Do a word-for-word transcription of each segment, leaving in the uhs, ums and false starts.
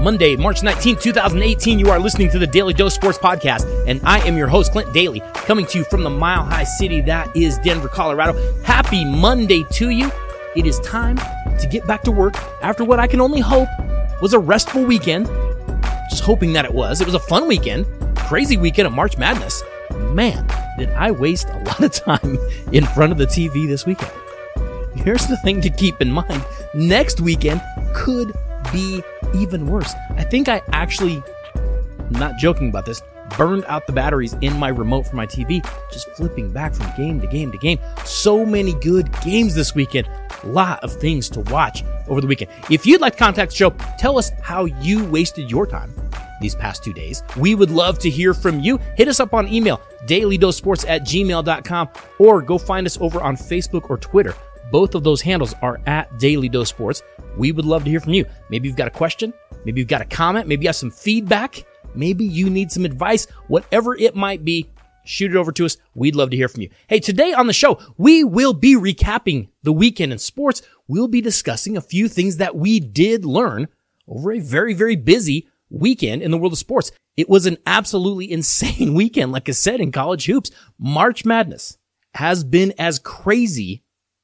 Monday, March nineteenth, twenty eighteen. You are listening to the Daily Dose Sports Podcast, and I am your host, Clint Daly, coming to you from the Mile High City that is Denver, Colorado. Happy Monday to you. It is time to get back to work after what I can only hope was a restful weekend. Just hoping that it was. It was a fun weekend. Crazy weekend of March Madness. Man, did I waste a lot of time in front of the T V this weekend. Here's the thing to keep in mind. Next weekend could be even worse. I think I actually, I'm not joking about this, burned out the batteries in my remote for my T V, just flipping back from game to game to game. So many good games this weekend. A lot of things to watch over the weekend. If you'd like to contact the show, tell us how you wasted your time these past two days. We would love to hear from you. Hit us up on email, dailydosesports at gmail dot com, or go find us over on Facebook or Twitter. Both of those handles are at Daily Dose Sports. We would love to hear from you. Maybe you've got a question. Maybe you've got a comment. Maybe you have some feedback. Maybe you need some advice. Whatever it might be, shoot it over to us. We'd love to hear from you. Hey, today on the show, we will be recapping the weekend in sports. We'll be discussing a few things that we did learn over a very, very busy weekend in the world of sports. It was an absolutely insane weekend, like I said, in college hoops. March Madness has been as crazy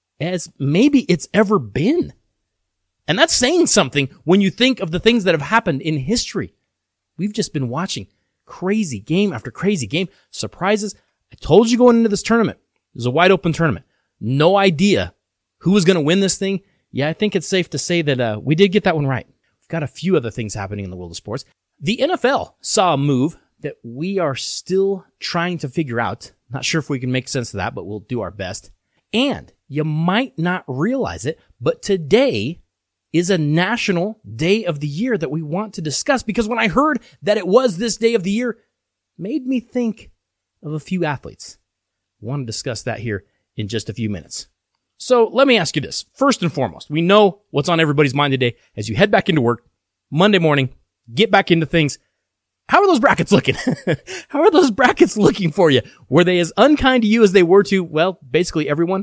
as maybe it's ever been. And that's saying something when you think of the things that have happened in history. We've just been watching crazy game after crazy game. Surprises. I told you going into this tournament, it was a wide open tournament. No idea who was going to win this thing. Yeah, I think it's safe to say that uh, we did get that one right. We've got a few other things happening in the world of sports. The N F L saw a move that we are still trying to figure out. Not sure if we can make sense of that, but we'll do our best. And you might not realize it, but today is a national day of the year that we want to discuss, because when I heard that it was this day of the year, it made me think of a few athletes. I want to discuss that here in just a few minutes. So let me ask you this. First and foremost, we know what's on everybody's mind today as you head back into work Monday morning, get back into things. How are those brackets looking? How are those brackets looking for you? Were they as unkind to you as they were to, well, basically everyone?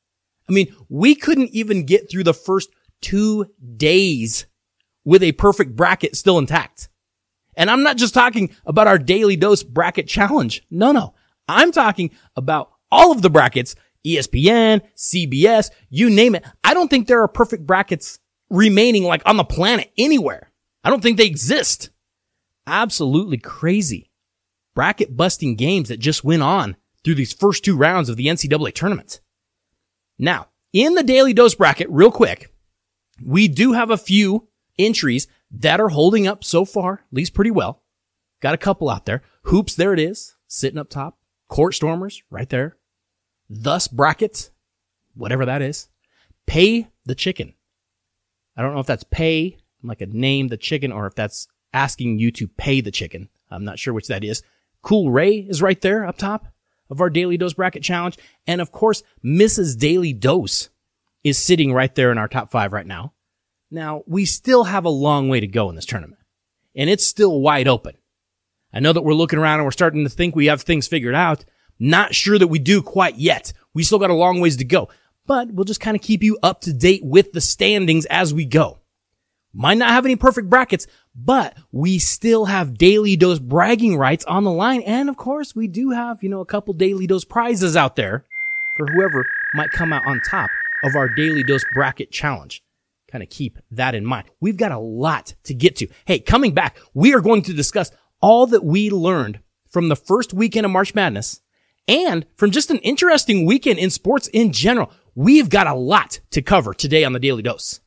I mean, we couldn't even get through the first two days with a perfect bracket still intact. And I'm not just talking about our Daily Dose bracket challenge. No, no. I'm talking about all of the brackets, E S P N, C B S, you name it. I don't think there are perfect brackets remaining like on the planet anywhere. I don't think they exist. Absolutely crazy bracket busting games that just went on through these first two rounds of the N C double A tournament. Now, in the Daily Dose bracket, real quick, we do have a few entries that are holding up so far, at least pretty well. Got a couple out there. Hoops, there it is, sitting up top. Court Stormers, right there. Thus Brackets, whatever that is. Pay the Chicken. I don't know if that's pay, like a name the chicken, or if that's asking you to pay the chicken. I'm not sure which that is. Cool Ray is right there up top of our Daily Dose bracket challenge. And of course, Missus Daily Dose is sitting right there in our top five right now. Now, we still have a long way to go in this tournament, and it's still wide open. I know that we're looking around and we're starting to think we have things figured out. Not sure that we do quite yet. We still got a long ways to go, but we'll just kind of keep you up to date with the standings as we go. Might not have any perfect brackets, but we still have Daily Dose bragging rights on the line. And of course, we do have, you know, a couple Daily Dose prizes out there for whoever might come out on top of our Daily Dose bracket challenge. Kind of keep that in mind. We've got a lot to get to. Hey, coming back, we are going to discuss all that we learned from the first weekend of March Madness and from just an interesting weekend in sports in general. We've got a lot to cover today on the Daily Dose.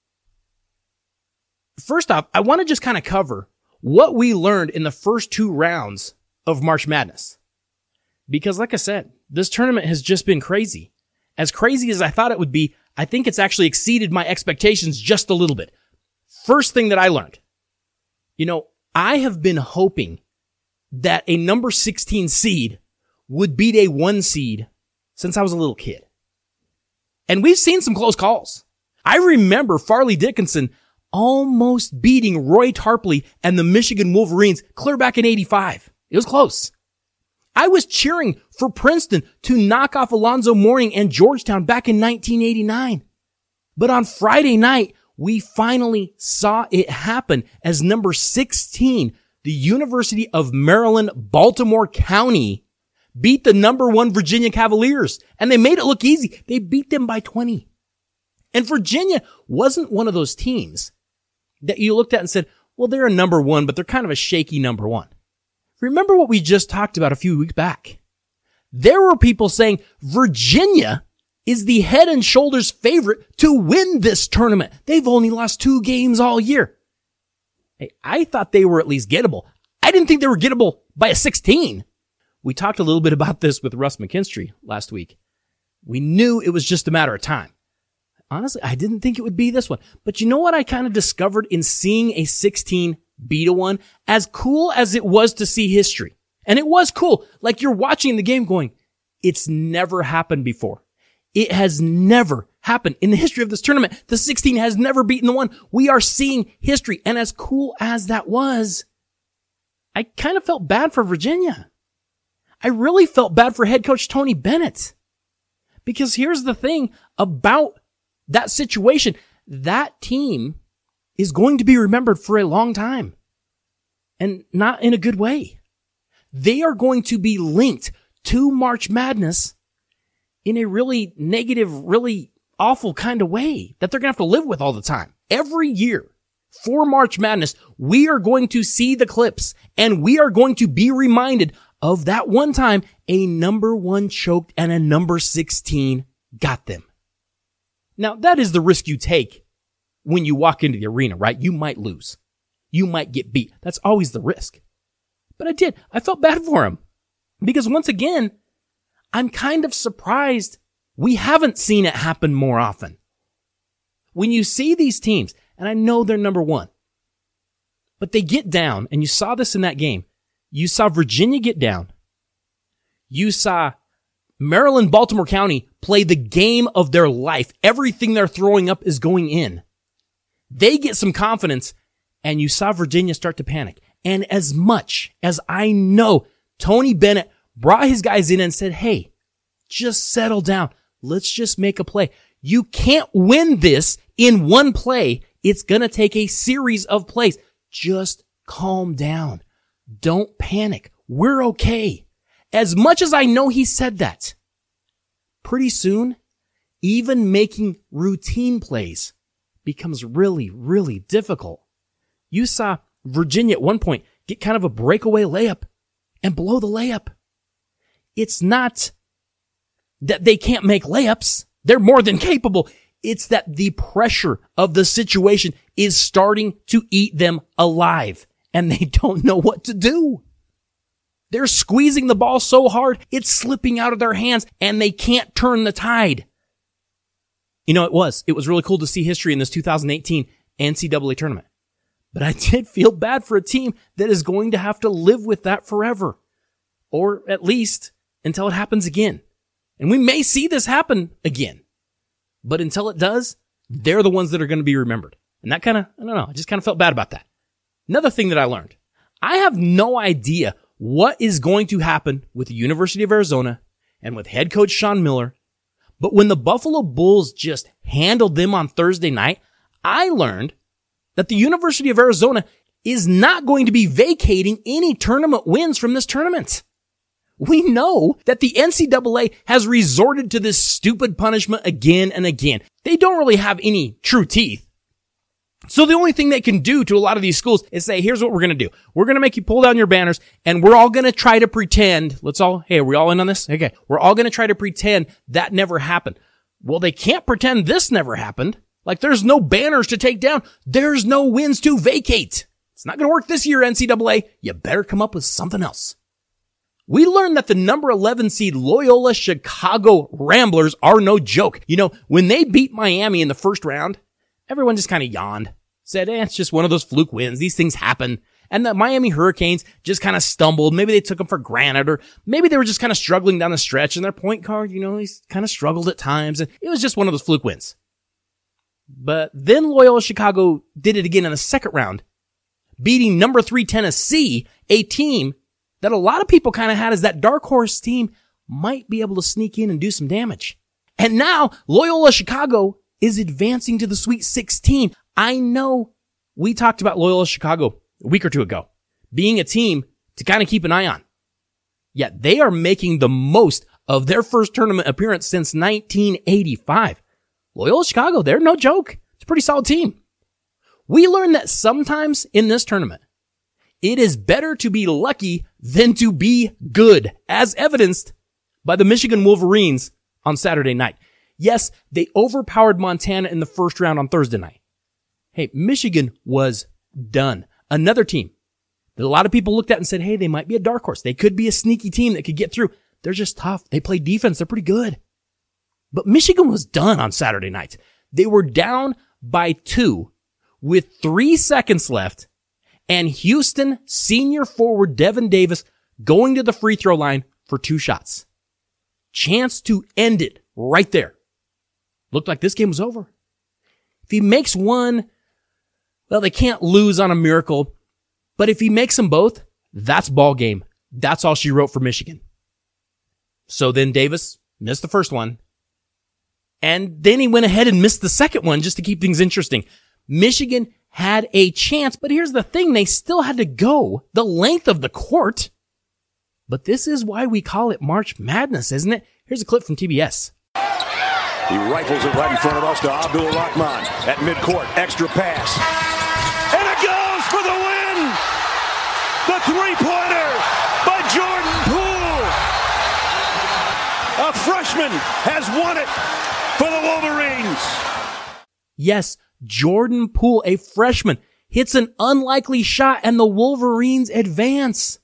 First off, I want to just kind of cover what we learned in the first two rounds of March Madness. Because like I said, this tournament has just been crazy. As crazy as I thought it would be, I think it's actually exceeded my expectations just a little bit. First thing that I learned, you know, I have been hoping that a number sixteen seed would beat a one seed since I was a little kid. And we've seen some close calls. I remember Farley Dickinson almost beating Roy Tarpley and the Michigan Wolverines clear back in eighty-five. It was close. I was cheering for Princeton to knock off Alonzo Mourning and Georgetown back in nineteen eighty-nine. But on Friday night, we finally saw it happen as number sixteen, the University of Maryland, Baltimore County, beat the number one Virginia Cavaliers. And they made it look easy. They beat them by twenty. And Virginia wasn't one of those teams that you looked at and said, well, they're a number one, but they're kind of a shaky number one. Remember what we just talked about a few weeks back. There were people saying Virginia is the head and shoulders favorite to win this tournament. They've only lost two games all year. Hey, I thought they were at least gettable. I didn't think they were gettable by a sixteen. We talked a little bit about this with Russ McKinstry last week. We knew it was just a matter of time. Honestly, I didn't think it would be this one. But you know what I kind of discovered in seeing a sixteen beat a one? As cool as it was to see history. And it was cool. Like you're watching the game going, it's never happened before. It has never happened in the history of this tournament. The sixteen has never beaten the one. We are seeing history. And as cool as that was, I kind of felt bad for Virginia. I really felt bad for head coach Tony Bennett. Because here's the thing about that situation. That team is going to be remembered for a long time. And not in a good way. They are going to be linked to March Madness in a really negative, really awful kind of way that they're going to have to live with all the time. Every year for March Madness, we are going to see the clips and we are going to be reminded of that one time a number one choked and a number sixteen got them. Now, that is the risk you take when you walk into the arena, right? You might lose. You might get beat. That's always the risk. But I did. I felt bad for him. Because once again, I'm kind of surprised we haven't seen it happen more often. When you see these teams, and I know they're number one, but they get down, and you saw this in that game. You saw Virginia get down. You saw Maryland, Baltimore County play the game of their life. Everything they're throwing up is going in. They get some confidence, and you saw Virginia start to panic. And as much as I know Tony Bennett brought his guys in and said, hey, just settle down. Let's just make a play. You can't win this in one play. It's going to take a series of plays. Just calm down. Don't panic. We're okay. As much as I know he said that, pretty soon, even making routine plays becomes really, really difficult. You saw Virginia at one point get kind of a breakaway layup and blow the layup. It's not that they can't make layups. They're more than capable. It's that the pressure of the situation is starting to eat them alive and they don't know what to do. They're squeezing the ball so hard, it's slipping out of their hands and they can't turn the tide. You know, it was. It was really cool to see history in this two thousand eighteen N C double A tournament. But I did feel bad for a team that is going to have to live with that forever. Or at least until it happens again. And we may see this happen again. But until it does, they're the ones that are going to be remembered. And that kind of, I don't know, I just kind of felt bad about that. Another thing that I learned. I have no idea what is going to happen with the University of Arizona and with head coach Sean Miller. But when the Buffalo Bulls just handled them on Thursday night, I learned that the University of Arizona is not going to be vacating any tournament wins from this tournament. We know that the N C double A has resorted to this stupid punishment again and again. They don't really have any true teeth. So the only thing they can do to a lot of these schools is say, here's what we're going to do. We're going to make you pull down your banners and we're all going to try to pretend. Let's all, hey, are we all in on this? Okay. We're all going to try to pretend that never happened. Well, they can't pretend this never happened. Like there's no banners to take down. There's no wins to vacate. It's not going to work this year, N C double A. You better come up with something else. We learned that the number eleven seed Loyola Chicago Ramblers are no joke. You know, when they beat Miami in the first round, everyone just kind of yawned, said, eh, it's just one of those fluke wins. These things happen. And the Miami Hurricanes just kind of stumbled. Maybe they took them for granted, or maybe they were just kind of struggling down the stretch and their point guard, you know, he's kind of struggled at times. And it was just one of those fluke wins. But then Loyola Chicago did it again in the second round, beating number three Tennessee, a team that a lot of people kind of had as that dark horse team might be able to sneak in and do some damage. And now Loyola Chicago is advancing to the Sweet sixteen. I know we talked about Loyola Chicago a week or two ago being a team to kind of keep an eye on. Yet they are making the most of their first tournament appearance since nineteen eighty-five. Loyola Chicago, they're no joke. It's a pretty solid team. We learned that sometimes in this tournament, it is better to be lucky than to be good, as evidenced by the Michigan Wolverines on Saturday night. Yes, they overpowered Montana in the first round on Thursday night. Hey, Michigan was done. Another team that a lot of people looked at and said, hey, they might be a dark horse. They could be a sneaky team that could get through. They're just tough. They play defense. They're pretty good. But Michigan was done on Saturday night. They were down by two with three seconds left, and Houston senior forward Devin Davis going to the free throw line for two shots. Chance to end it right there. Looked like this game was over. If he makes one, well, they can't lose on a miracle. But if he makes them both, that's ball game. That's all she wrote for Michigan. So then Davis missed the first one. And then he went ahead and missed the second one just to keep things interesting. Michigan had a chance, but here's the thing. They still had to go the length of the court. But this is why we call it March Madness, isn't it? Here's a clip from T B S. He rifles it right in front of us to Abdul Rahman at midcourt. Extra pass. And it goes for the win! The three-pointer by Jordan Poole. A freshman has won it for the Wolverines. Yes, Jordan Poole, a freshman, hits an unlikely shot and the Wolverines advance.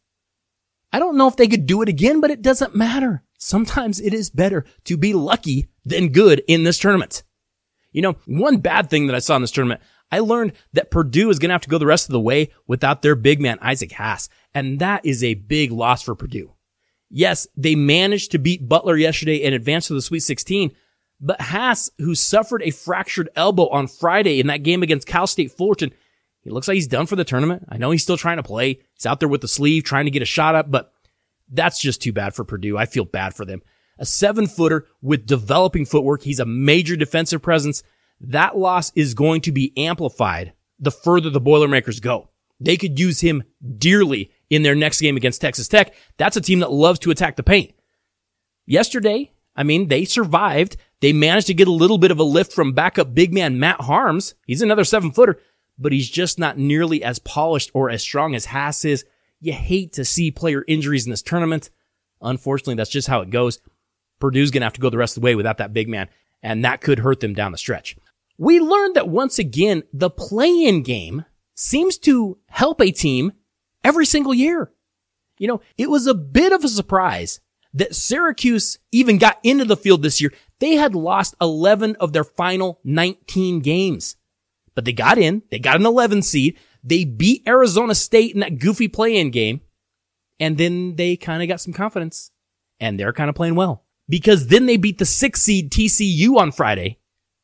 I don't know if they could do it again, but it doesn't matter. Sometimes it is better to be lucky than good in this tournament. You know, one bad thing that I saw in this tournament, I learned that Purdue is going to have to go the rest of the way without their big man, Isaac Haas. And that is a big loss for Purdue. Yes, they managed to beat Butler yesterday and advance to the Sweet sixteen. But Haas, who suffered a fractured elbow on Friday in that game against Cal State Fullerton, he looks like he's done for the tournament. I know he's still trying to play. He's out there with the sleeve trying to get a shot up, but that's just too bad for Purdue. I feel bad for them. A seven-footer with developing footwork. He's a major defensive presence. That loss is going to be amplified the further the Boilermakers go. They could use him dearly in their next game against Texas Tech. That's a team that loves to attack the paint. Yesterday, I mean, they survived. They managed to get a little bit of a lift from backup big man Matt Harms. He's another seven-footer, but he's just not nearly as polished or as strong as Haas is. You hate to see player injuries in this tournament. Unfortunately, that's just how it goes. Purdue's going to have to go the rest of the way without that big man, and that could hurt them down the stretch. We learned that once again, the play-in game seems to help a team every single year. You know, it was a bit of a surprise that Syracuse even got into the field this year. They had lost eleven of their final nineteen games, but they got in. They got an eleven seed. They beat Arizona State in that goofy play-in game, and then they kind of got some confidence, and they're kind of playing well. Because then they beat the six seed T C U on Friday,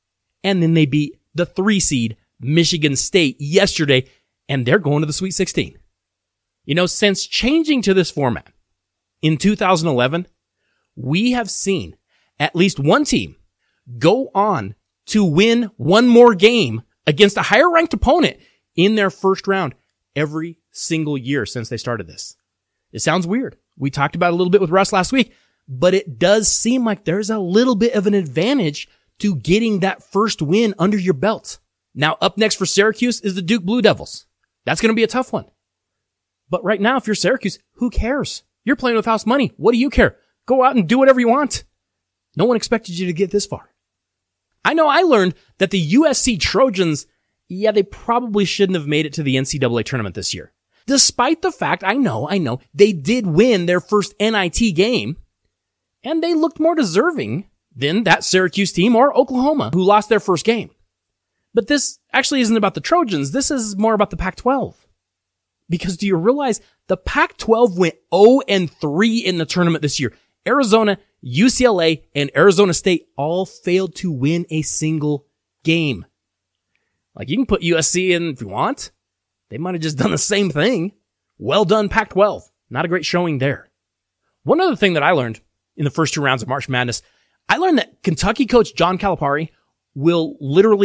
and then they beat the three seed Michigan State yesterday, and they're going to the Sweet sixteen. You know, since changing to this format in two thousand eleven, we have seen at least one team go on to win one more game against a higher ranked opponent in their first round every single year since they started this. It sounds weird. We talked about it a little bit with Russ last week, but it does seem like there's a little bit of an advantage to getting that first win under your belt. Now, up next for Syracuse is the Duke Blue Devils. That's going to be a tough one. But right now, if you're Syracuse, who cares? You're playing with house money. What do you care? Go out and do whatever you want. No one expected you to get this far. I know I learned that the U S C Trojans, yeah, they probably shouldn't have made it to the N C double A tournament this year. Despite the fact, I know, I know, they did win their first N I T game, and they looked more deserving than that Syracuse team or Oklahoma, who lost their first game. But this actually isn't about the Trojans. This is more about the Pac twelve. Because do you realize the Pac twelve went oh and three in the tournament this year? Arizona, U C L A, and Arizona State all failed to win a single game. Like, you can put U S C in if you want. They might have just done the same thing. Well done, Pac twelve. Not a great showing there. One other thing that I learned in the first two rounds of March Madness, I learned that Kentucky coach John Calipari will literally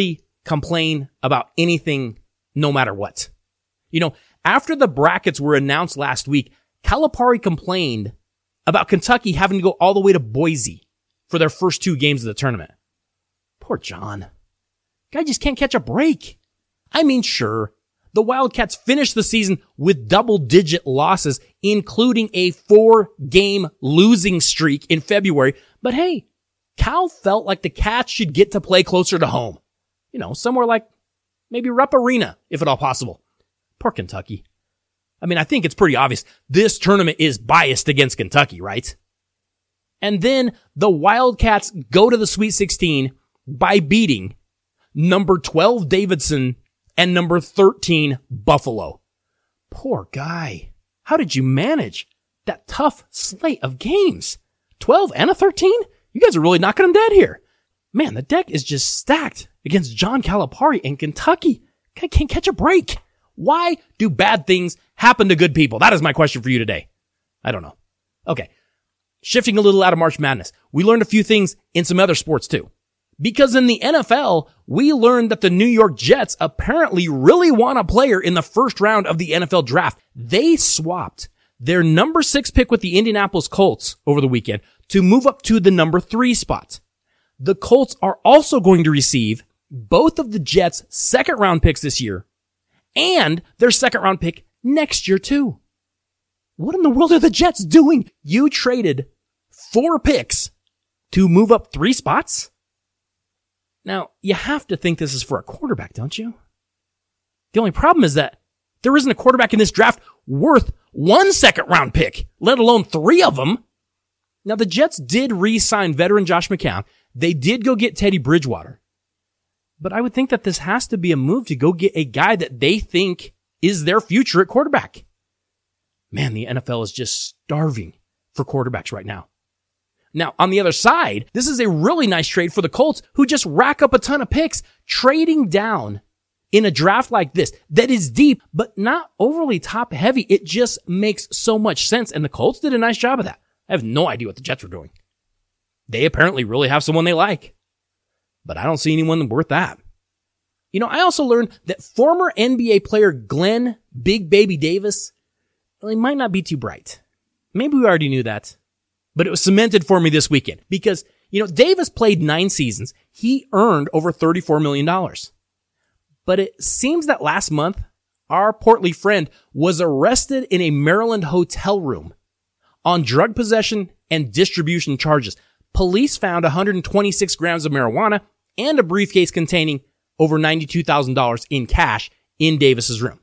complain about anything no matter what. You know, after the brackets were announced last week, Calipari complained about Kentucky having to go all the way to Boise for their first two games of the tournament. Poor John. Guy just can't catch a break. I mean, sure, the Wildcats finished the season with double-digit losses, including a four-game losing streak in February. But hey, Cal felt like the Cats should get to play closer to home. You know, somewhere like maybe Rupp Arena, if at all possible. Poor Kentucky. I mean, I think it's pretty obvious this tournament is biased against Kentucky, right? And then the Wildcats go to the Sweet sixteen by beating number twelve Davidson and number thirteen Buffalo. Poor guy. How did you manage that tough slate of games? twelve and a thirteen? You guys are really knocking them dead here. Man, the deck is just stacked against John Calipari and Kentucky. Guy can't catch a break. Why do bad things happen to good people? That is my question for you today. I don't know. Okay. Shifting a little out of March Madness. We learned a few things in some other sports too. Because in the N F L, we learned that the New York Jets apparently really want a player in the first round of the N F L draft. They swapped their number six pick with the Indianapolis Colts over the weekend to move up to the number three spot. The Colts are also going to receive both of the Jets' second round picks this year and their second round pick next year too. What in the world are the Jets doing? You traded four picks to move up three spots? Now, you have to think this is for a quarterback, don't you? The only problem is that there isn't a quarterback in this draft worth one second round pick, let alone three of them. Now, the Jets did re-sign veteran Josh McCown. They did go get Teddy Bridgewater. But I would think that this has to be a move to go get a guy that they think is their future at quarterback. Man, the N F L is just starving for quarterbacks right now. Now, on the other side, this is a really nice trade for the Colts, who just rack up a ton of picks, trading down in a draft like this that is deep, but not overly top heavy. It just makes so much sense. And the Colts did a nice job of that. I have no idea what the Jets were doing. They apparently really have someone they like, but I don't see anyone worth that. You know, I also learned that former N B A player Glenn Big Baby Davis, well, he might not be too bright. Maybe we already knew that, but it was cemented for me this weekend because, you know, Davis played nine seasons. He earned over thirty-four million dollars. But it seems that last month, our portly friend was arrested in a Maryland hotel room on drug possession and distribution charges. Police found one hundred twenty-six grams of marijuana and a briefcase containing over ninety-two thousand dollars in cash in Davis's room.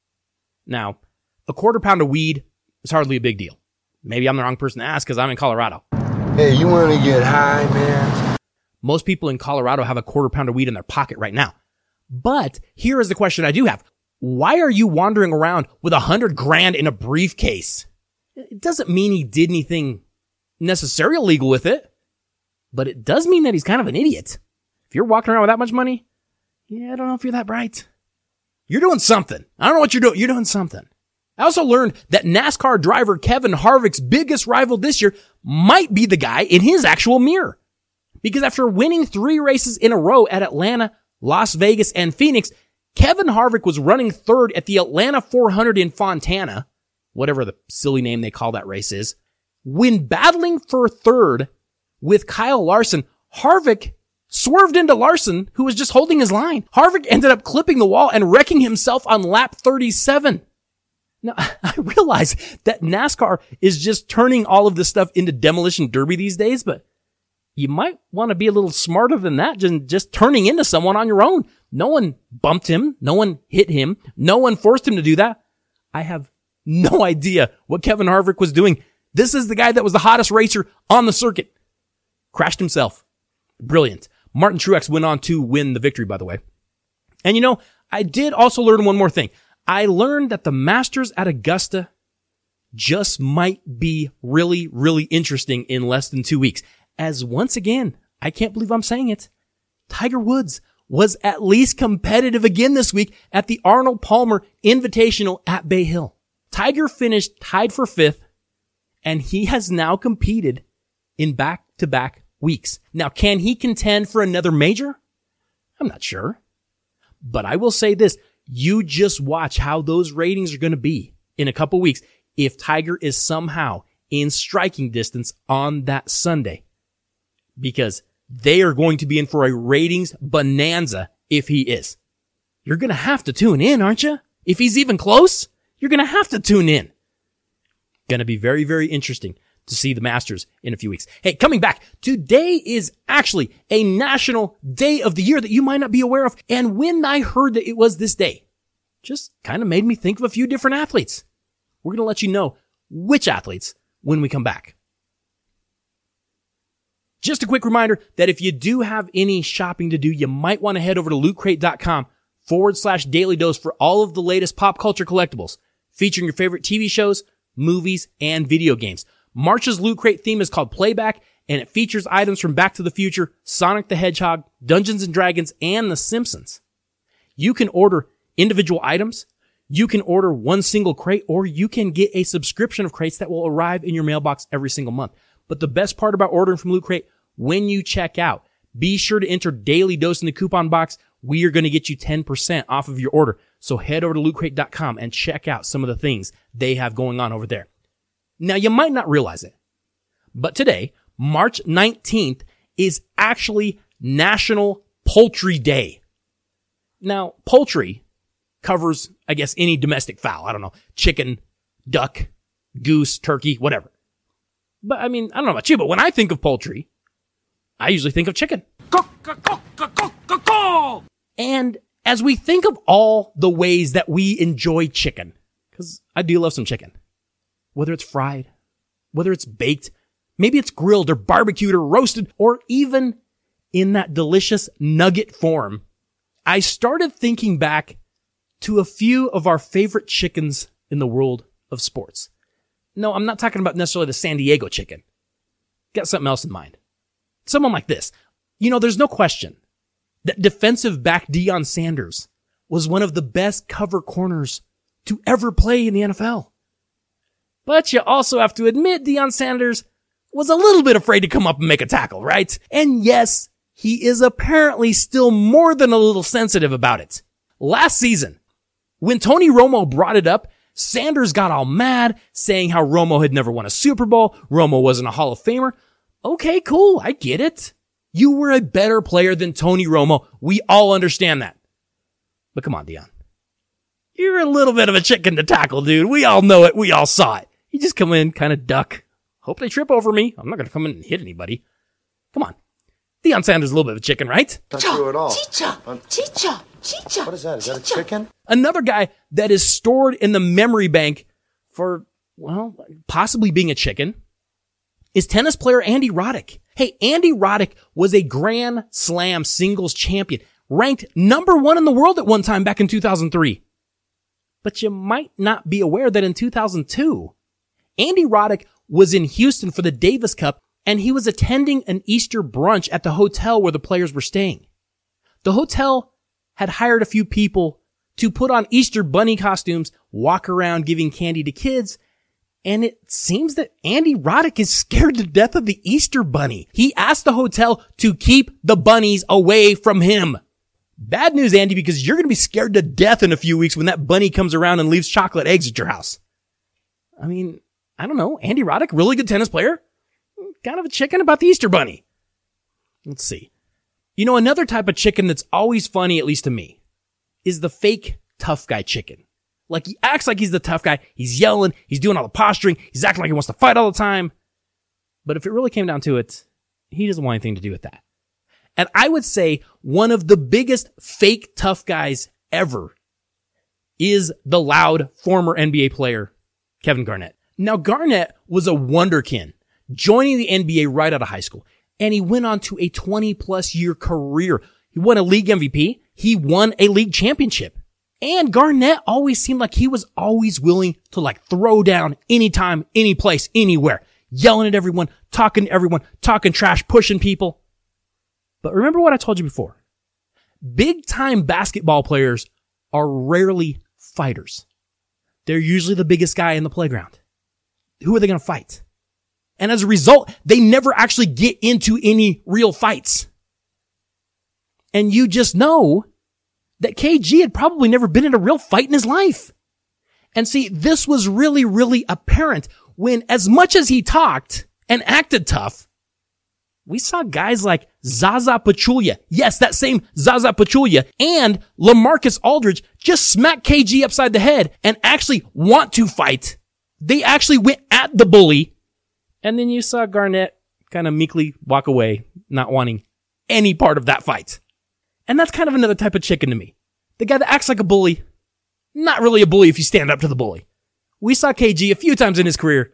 Now, a quarter pound of weed is hardly a big deal. Maybe I'm the wrong person to ask because I'm in Colorado. Hey, you want to get high, man? Most people in Colorado have a quarter pound of weed in their pocket right now. But here is the question I do have. Why are you wandering around with a hundred grand in a briefcase? It doesn't mean he did anything necessarily illegal with it, but it does mean that he's kind of an idiot. If you're walking around with that much money, yeah, I don't know if you're that bright. You're doing something. I don't know what you're doing. You're doing something. I also learned that NASCAR driver Kevin Harvick's biggest rival this year might be the guy in his actual mirror. Because after winning three races in a row at Atlanta, Las Vegas, and Phoenix, Kevin Harvick was running third at the Atlanta four hundred in Fontana, whatever the silly name they call that race is. When battling for third with Kyle Larson, Harvick swerved into Larson, who was just holding his line. Harvick ended up clipping the wall and wrecking himself on lap thirty-seven. Now, I realize that NASCAR is just turning all of this stuff into demolition derby these days, but you might want to be a little smarter than that, just, just turning into someone on your own. No one bumped him. No one hit him. No one forced him to do that. I have no idea what Kevin Harvick was doing. This is the guy that was the hottest racer on the circuit. Crashed himself. Brilliant. Martin Truex went on to win the victory, by the way. And you know, I did also learn one more thing. I learned that the Masters at Augusta just might be really, really interesting in less than two weeks. As once again, I can't believe I'm saying it, Tiger Woods was at least competitive again this week at the Arnold Palmer Invitational at Bay Hill. Tiger finished tied for fifth, and he has now competed in back-to-back weeks. Now, can he contend for another major? I'm not sure. But I will say this, you just watch how those ratings are going to be in a couple weeks if Tiger is somehow in striking distance on that Sunday. Because they are going to be in for a ratings bonanza if he is. You're going to have to tune in, aren't you? If he's even close, you're going to have to tune in. Going to be very, very interesting to see the Masters in a few weeks. Hey, coming back, today is actually a national day of the year that you might not be aware of. And when I heard that it was this day, just kind of made me think of a few different athletes. We're going to let you know which athletes when we come back. Just a quick reminder that if you do have any shopping to do, you might want to head over to lootcrate.com forward slash daily dose for all of the latest pop culture collectibles featuring your favorite T V shows, movies, and video games. March's Loot Crate theme is called Playback, and it features items from Back to the Future, Sonic the Hedgehog, Dungeons and Dragons, and The Simpsons. You can order individual items, you can order one single crate, or you can get a subscription of crates that will arrive in your mailbox every single month. But the best part about ordering from Loot Crate, when you check out, be sure to enter Daily Dose in the coupon box. We are going to get you ten percent off of your order. So head over to loot crate dot com and check out some of the things they have going on over there. Now, you might not realize it, but today, March nineteenth, is actually National Poultry Day. Now, poultry covers, I guess, any domestic fowl. I don't know, chicken, duck, goose, turkey, whatever. But, I mean, I don't know about you, but when I think of poultry, I usually think of chicken. And as we think of all the ways that we enjoy chicken, because I do love some chicken, whether it's fried, whether it's baked, maybe it's grilled or barbecued or roasted, or even in that delicious nugget form, I started thinking back to a few of our favorite chickens in the world of sports. No, I'm not talking about necessarily the San Diego chicken. Got something else in mind. Someone like this. You know, there's no question that defensive back Deion Sanders was one of the best cover corners to ever play in the N F L. But you also have to admit Deion Sanders was a little bit afraid to come up and make a tackle, right? And yes, he is apparently still more than a little sensitive about it. Last season, when Tony Romo brought it up, Sanders got all mad, saying how Romo had never won a Super Bowl, Romo wasn't a Hall of Famer. Okay, cool, I get it. You were a better player than Tony Romo. We all understand that. But come on, Deion. You're a little bit of a chicken to tackle, dude. We all know it. We all saw it. You just come in, kind of duck. Hope they trip over me. I'm not going to come in and hit anybody. Come on. Deion Sanders is a little bit of a chicken, right? Not true at all. Chicha, chicha, chicha. What is that? Is that a chicken? Another guy that is stored in the memory bank for, well, possibly being a chicken is tennis player Andy Roddick. Hey, Andy Roddick was a Grand Slam singles champion, ranked number one in the world at one time back in two thousand three. But you might not be aware that in two thousand two, Andy Roddick was in Houston for the Davis Cup, and he was attending an Easter brunch at the hotel where the players were staying. The hotel had hired a few people to put on Easter bunny costumes, walk around giving candy to kids, and it seems that Andy Roddick is scared to death of the Easter bunny. He asked the hotel to keep the bunnies away from him. Bad news, Andy, because you're going to be scared to death in a few weeks when that bunny comes around and leaves chocolate eggs at your house. I mean, I don't know. Andy Roddick, really good tennis player. Kind of a chicken about the Easter bunny. Let's see. You know, another type of chicken that's always funny, at least to me, is the fake tough guy chicken. Like, he acts like he's the tough guy. He's yelling. He's doing all the posturing. He's acting like he wants to fight all the time. But if it really came down to it, he doesn't want anything to do with that. And I would say one of the biggest fake tough guys ever is the loud former N B A player, Kevin Garnett. Now, Garnett was a wonderkin, joining the N B A right out of high school. And he went on to a twenty plus year career. He won a league M V P. He won a league championship. And Garnett always seemed like he was always willing to like throw down anytime, any place, anywhere, yelling at everyone, talking to everyone, talking trash, pushing people. But remember what I told you before. Big time basketball players are rarely fighters. They're usually the biggest guy in the playground. Who are they going to fight? And as a result, they never actually get into any real fights. And you just know that K G had probably never been in a real fight in his life. And see, this was really, really apparent when, as much as he talked and acted tough, we saw guys like Zaza Pachulia, yes, that same Zaza Pachulia, and LaMarcus Aldridge just smack K G upside the head and actually want to fight. They actually went at the bully. And then you saw Garnett kind of meekly walk away, not wanting any part of that fight. And that's kind of another type of chicken to me. The guy that acts like a bully, not really a bully if you stand up to the bully. We saw K G a few times in his career.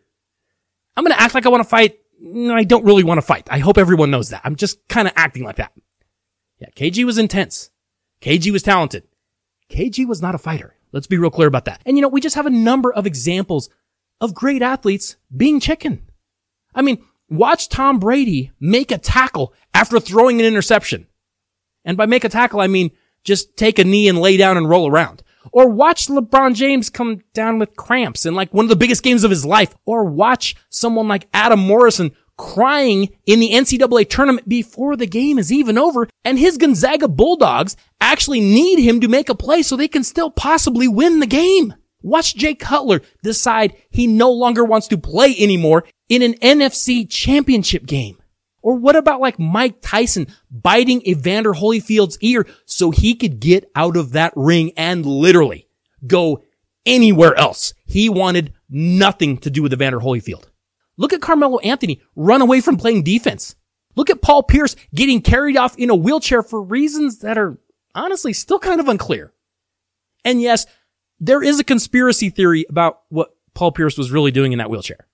I'm going to act like I want to fight. No, I don't really want to fight. I hope everyone knows that. I'm just kind of acting like that. Yeah, K G was intense. K G was talented. K G was not a fighter. Let's be real clear about that. And you know, we just have a number of examples of great athletes being chicken. I mean, watch Tom Brady make a tackle after throwing an interception. And by make a tackle, I mean just take a knee and lay down and roll around. Or watch LeBron James come down with cramps in like one of the biggest games of his life. Or watch someone like Adam Morrison crying in the N C double A tournament before the game is even over. And his Gonzaga Bulldogs actually need him to make a play so they can still possibly win the game. Watch Jay Cutler decide he no longer wants to play anymore in an N F C championship game. Or what about like Mike Tyson biting Evander Holyfield's ear so he could get out of that ring and literally go anywhere else? He wanted nothing to do with Evander Holyfield. Look at Carmelo Anthony run away from playing defense. Look at Paul Pierce getting carried off in a wheelchair for reasons that are honestly still kind of unclear. And yes, there is a conspiracy theory about what Paul Pierce was really doing in that wheelchair.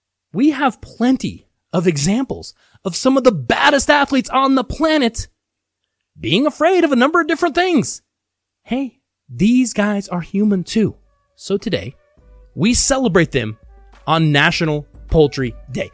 We have plenty of examples of some of the baddest athletes on the planet being afraid of a number of different things. Hey, these guys are human too. So today, we celebrate them on National Poultry Day.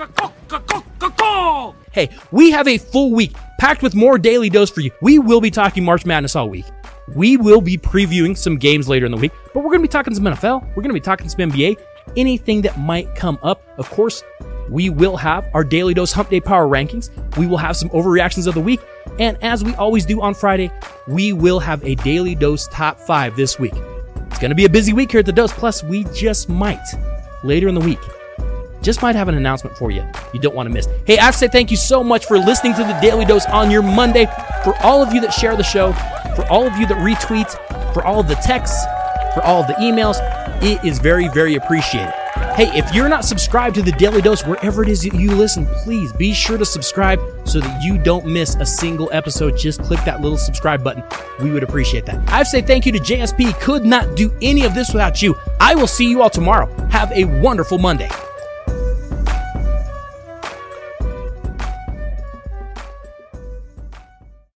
Hey, we have a full week packed with more Daily Dose for you. We will be talking March Madness all week. We will be previewing some games later in the week, but we're going to be talking some N F L. We're going to be talking some N B A, anything that might come up. Of course, we will have our Daily Dose Hump Day Power Rankings. We will have some overreactions of the week. And as we always do on Friday, we will have a Daily Dose Top five this week. It's going to be a busy week here at the Dose. Plus, we just might, later in the week, just might have an announcement for you you don't want to miss. Hey, I have to say thank you so much for listening to the Daily Dose on your Monday. For all of you that share the show, for all of you that retweet, for all of the texts, for all of the emails, it is very, very appreciated. Hey, if you're not subscribed to the Daily Dose, wherever it is that you listen, please be sure to subscribe so that you don't miss a single episode. Just click that little subscribe button. We would appreciate that. I have to say thank you to J S P. Could not do any of this without you. I will see you all tomorrow. Have a wonderful Monday.